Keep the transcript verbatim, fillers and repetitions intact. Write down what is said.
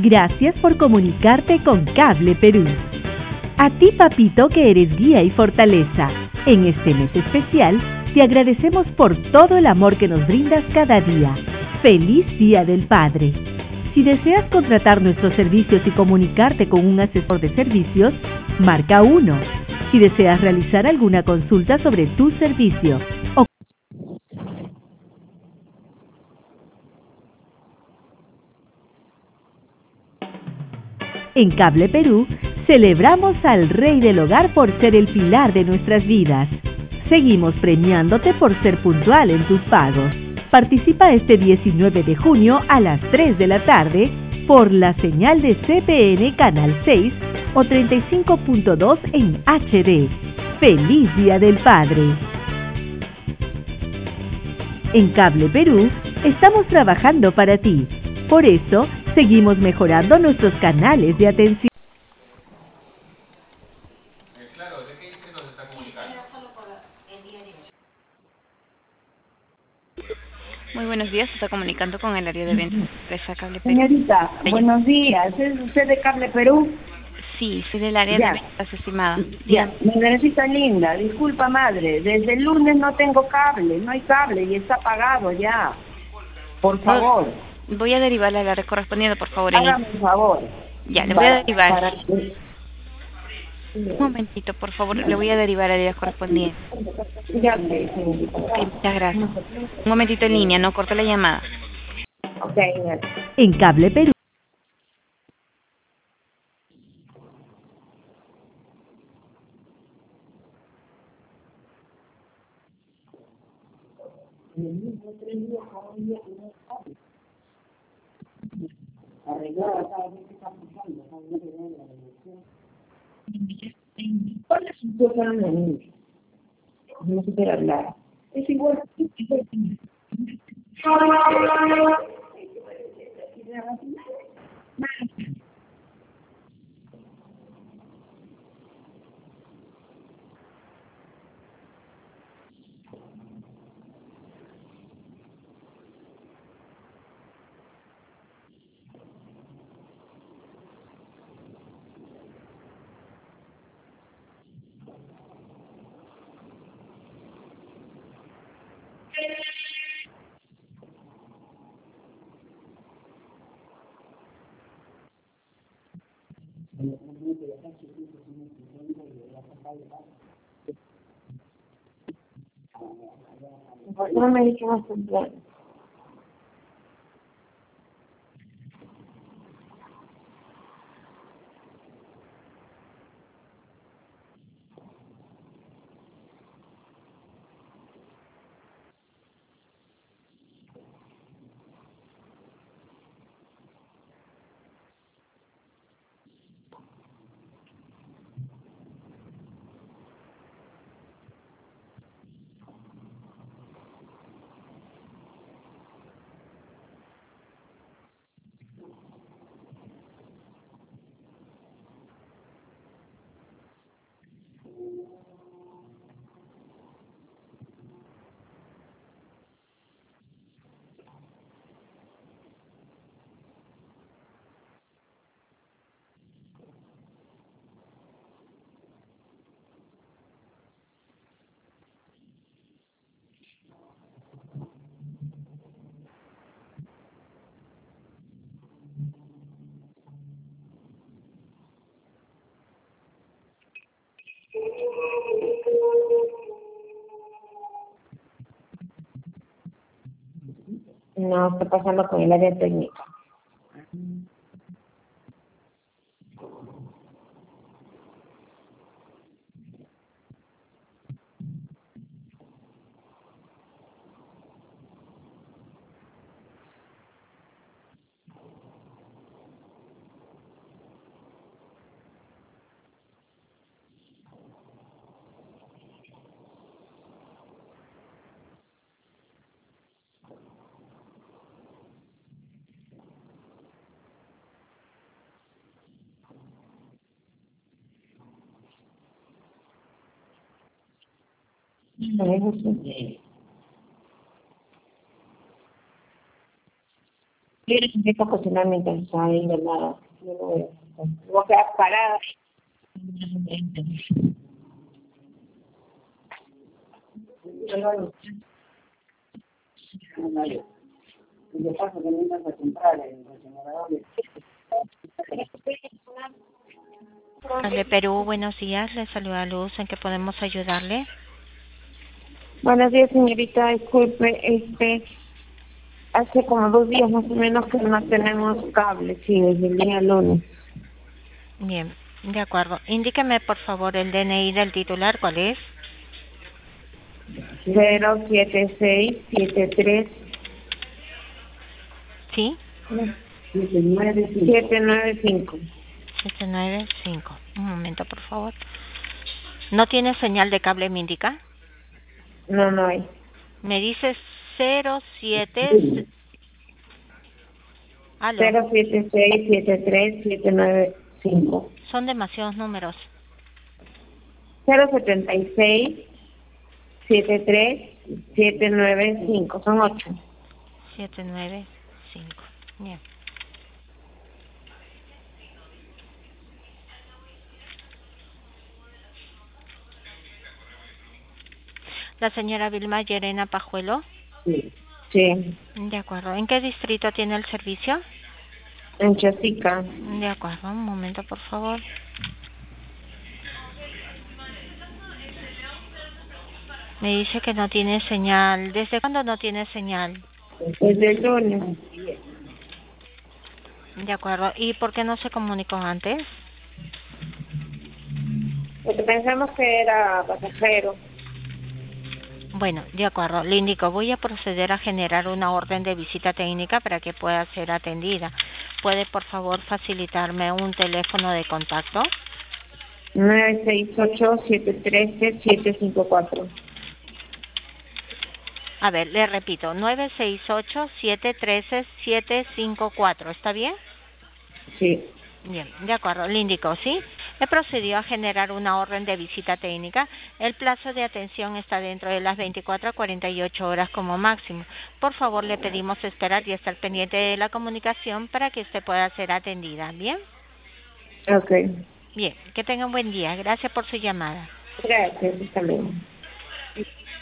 Gracias por comunicarte con Cable Perú. A ti, papito, que eres guía y fortaleza. En este mes especial, te agradecemos por todo el amor que nos brindas cada día. ¡Feliz Día del Padre! Si deseas contratar nuestros servicios y comunicarte con un asesor de servicios, marca uno. Si deseas realizar alguna consulta sobre tu servicio o en Cable Perú, celebramos al Rey del Hogar por ser el pilar de nuestras vidas. Seguimos premiándote por ser puntual en tus pagos. Participa este diecinueve de junio a las tres de la tarde por la señal de C P N Canal seis o treinta y cinco punto dos en H D. ¡Feliz Día del Padre! En Cable Perú, estamos trabajando para ti. Por eso, seguimos mejorando nuestros canales de atención. Eh, claro, ¿de qué dice nos está comunicando? Muy buenos días, se está comunicando con el área de ventas de empresa Cable Perú. Señorita, Ella. buenos días. ¿Es usted de Cable Perú? Sí, soy del área Ya. de ventas, estimada. Ya, mi madrecita linda, disculpa madre, desde el lunes no tengo cable, no hay cable y está apagado ya. Por favor, No, voy a derivarle al área correspondiente, por favor. En... hágame un favor. Ya, le voy a Para, derivar. para que- Un momentito, por favor, le voy a derivar al área correspondiente. Ya sé, señorita. Ok, muchas gracias. Un momentito en línea, no corte la llamada. Ok, ya. En Cable Perú. ¿Cuál es su cosa de mí? No se quiere hablar. Es igual. No me dicho más temprano. No, está pasando con el área técnica. No, eso sí. Quiero que empiece a cocinar mientras está ahí de nada. Yo no voy a voy a quedar parada. Yo paso que no vas a comprar el refrigerador. De Perú, buenos días. Le saluda Luz. ¿En qué podemos ayudarle? Buenos días, señorita. Disculpe, este, hace como dos días más o menos que no tenemos cable, sí, desde el día lunes. Bien, de acuerdo. Indíqueme, por favor, el D N I del titular. ¿Cuál es? Cero siete seis siete tres ¿Sí? siete nueve cinco. siete nueve cinco. Un momento, por favor. ¿No tiene señal de cable, me indica? No, no hay. Me dice cero siete. Aló. Cero siete seis siete tres siete nueve cinco. Son demasiados números. Cero setenta y seis siete tres siete nueve cinco. Son ocho. siete nueve cinco. Bien. La señora Vilma Llerena Pajuelo. Sí. Sí. De acuerdo. ¿En qué distrito tiene el servicio? En Chosica. De acuerdo. Un momento, por favor. Me dice que no tiene señal. ¿Desde cuándo no tiene señal? Desde el lunes. De acuerdo. ¿Y por qué no se comunicó antes? Porque pensamos que era pasajero. Bueno, de acuerdo. Le indico, voy a proceder a generar una orden de visita técnica para que pueda ser atendida. ¿Puede, por favor, facilitarme un teléfono de contacto? nueve seis ocho siete uno tres siete cinco cuatro. A ver, le repito, nueve seis ocho siete uno tres siete cinco cuatro. ¿Está bien? Sí. Bien, de acuerdo, le indico, ¿sí? He procedido a generar una orden de visita técnica. El plazo de atención está dentro de las veinticuatro a cuarenta y ocho horas como máximo. Por favor, le pedimos esperar y estar pendiente de la comunicación para que usted pueda ser atendida. ¿Bien? Ok. Bien, que tenga un buen día. Gracias por su llamada. Gracias. Hasta luego.